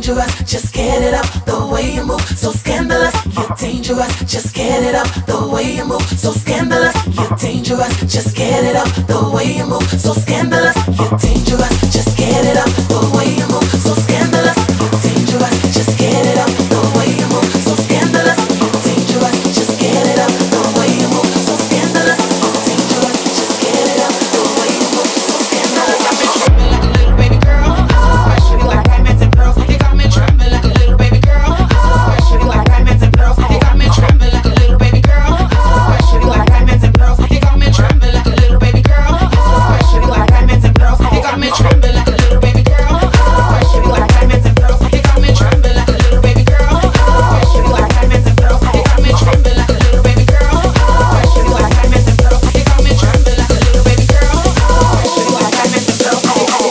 dangerous. Just get it up the way you move, so scandalous. You're dangerous. Just get it up the way you move, so scandalous. You're dangerous. Just get it up the way you move, so scandalous. You're dangerous. Just get it up the way you move, so scandalous. You're dangerous. Just get it up the way you move, so scandalous. You're dangerous. Just get it up the way you move, so scandalous. You're dangerous. Just get it up the way you move, so scandalous. Got me trembling like a little baby girl. I'm so special, you like diamonds and pearls. You got me trembling like a little baby girl. I'm so special, you like diamonds and pearls. You got me trembling like a little baby girl. I'm so special, you like diamonds and pearls. You got me trembling like a little baby girl. I'm so special, you like diamonds and pearls. You got me trembling like a little baby girl. I'm so special, you like diamonds and pearls. You got me trembling like a little baby girl. I'm so special, you like diamonds and pearls. You got me trembling like a little baby girl. I'm so special, you like diamonds and pearls. You got me trembling like a little baby girl. I'm so special, you like diamonds and pearls.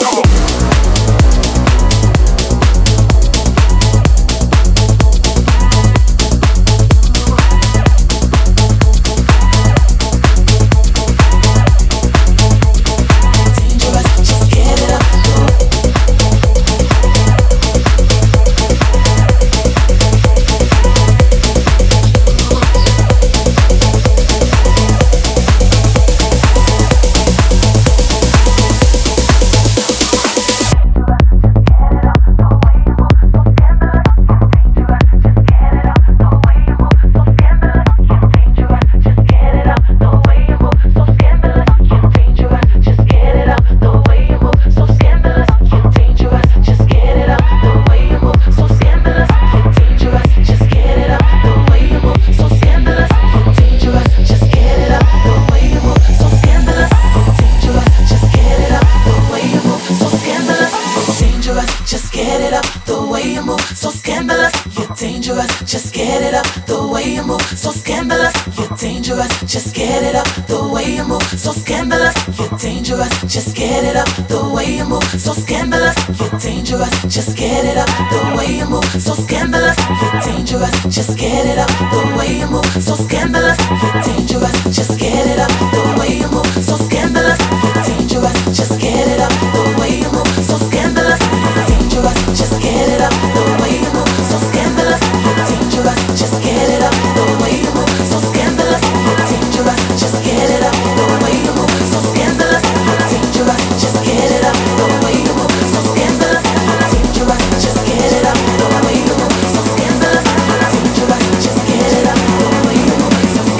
Just get it up the way you move, so scandalous. You're dangerous. Just get it up the way you move, so scandalous. You're dangerous. Just get it up the way you move, so scandalous. You're dangerous. Just get it up the way you move, so scandalous. You're dangerous. Just get it up the way you move, so scandalous. You're dangerous. Just get it up the way you move, so scandalous. You're dangerous. Just get it up the way you move, so scandalous. You're dangerous. Just get it up the way you move, so scandalous. You're dangerous. Just get it up the way you move, so scandalous. You're dangerous. Just get it up the way you move, so scandalous. You're dangerous. Just get it up the way you move, so scandalous. You're dangerous. Just get it up the way you move, so scandalous. You're dangerous. Just get it up the way you move, so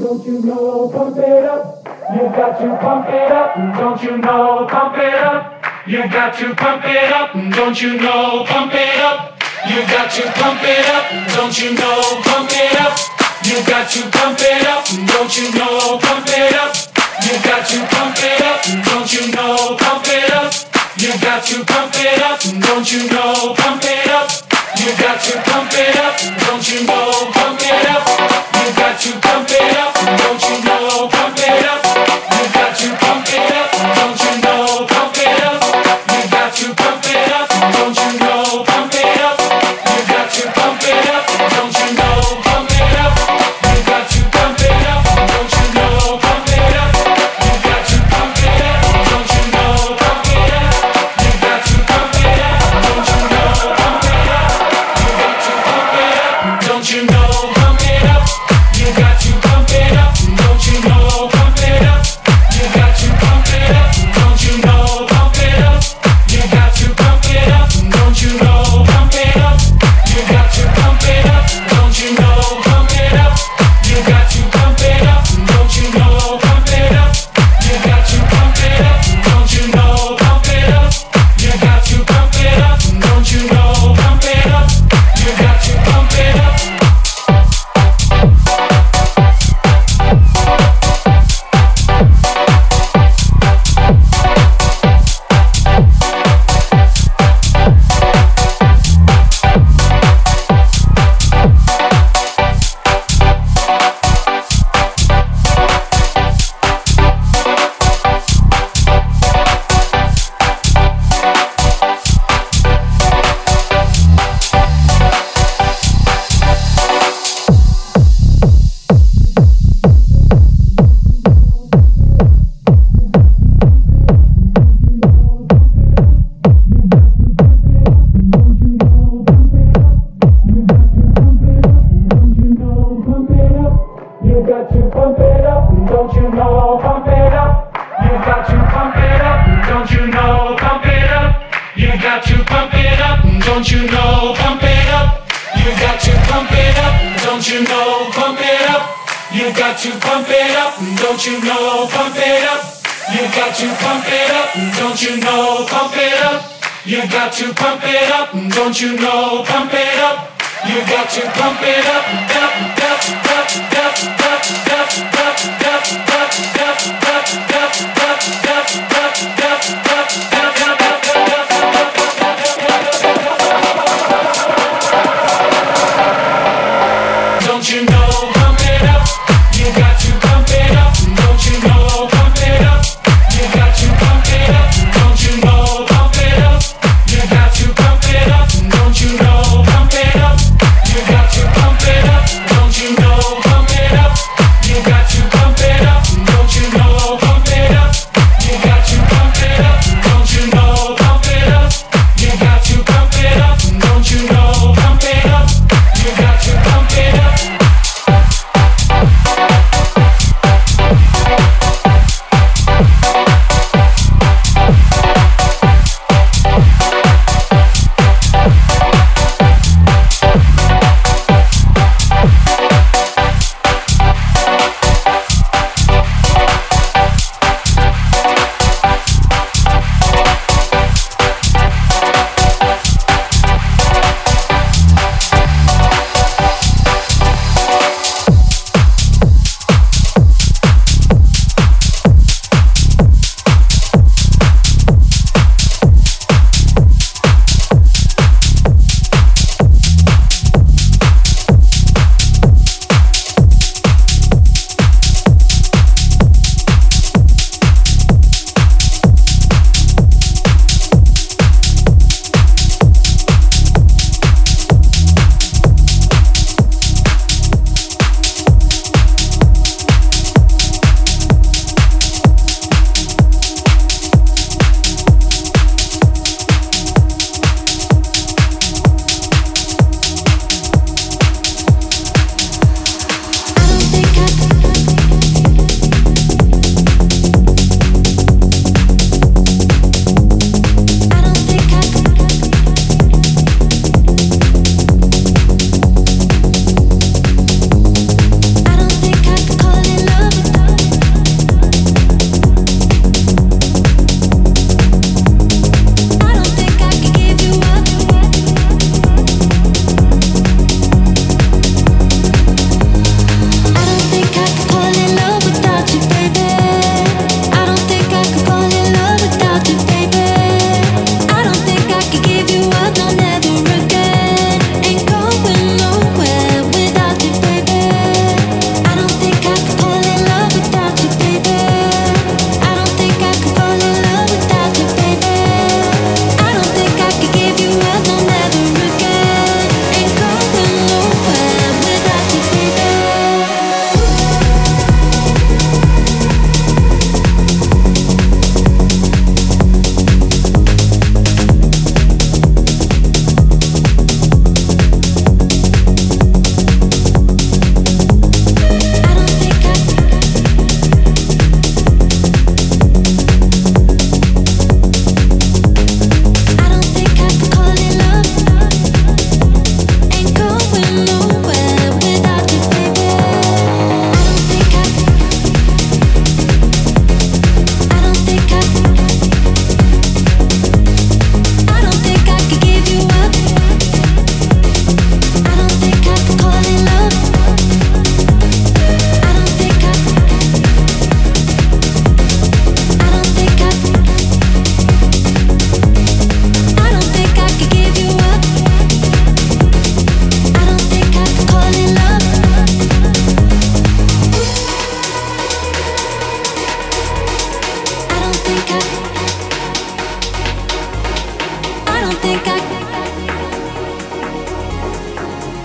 Don't you know, pump it up. You got to pump it up. Don't you know, pump it up. You got to pump it up. Don't you know, pump it up. You got to pump it up. Don't you know, pump it up. You got to pump it up. Don't you know, pump it up. You got to pump it up. Don't you know, pump it up. You got to pump it up. Don't you know, pump it up. You got to pump it up. Don't you know, pump it up. You got to pump it up. Don't you know, pump it up. You got to pump it up. Don't you know, pump it up. You got to pump it up. Don't you know, pump it up. You got to pump it up. Don't you know, pump it up. You got to pump it up. Don't you know, pump it up. You got to pump it up. Don't you know, pump it up. You got to pump it up. Don't you know, pump it up. You got to pump it up. Don't you know, pump it up. You got to pump it up. Don't you know, pump it up. You got to pump it up. Don't you know, pump it up. You got to pump it up. Don't you know, pump it up. You got to pump it up. Don't you know, pump it up. You got to pump it up. Don't you know, pump it up. You got to pump it up. Don't you know, pump it up. You got to pump it up. Don't you know, pump it up. You got to pump it up. You got to pump it up, don't you know, pump it up. You got to pump it up, don't you know, pump it up. You got to pump it up, don't you know, pump it up. You got to pump it up, don't you know, pump it up. You got to pump it up, don't you know, pump it up. You got to pump it up, don't you know, pump it up. You got to pump it up, don't you know, pump it up. You got to pump it up, up, up, up, up, up, up, up, up, don't you know, pump it up. You got to pump it up. Don't you know, pump it up. You got to pump it up. Don't you know, pump it up. You got to pump it up. Don't you know, pump it up. You got to pump it up. Don't you know?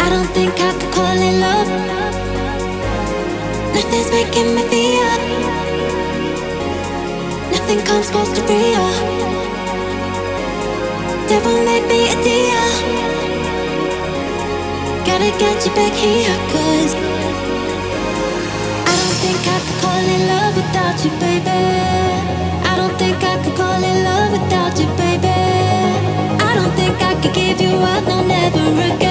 I don't think I could call it love. Nothing's making me feel. Nothing comes close to real. Devil made me a deal. Gotta get you back here, 'cause I don't think I could call it love without you, baby. I don't think I could call it love without you, baby. I don't think I could give you up, no, never again.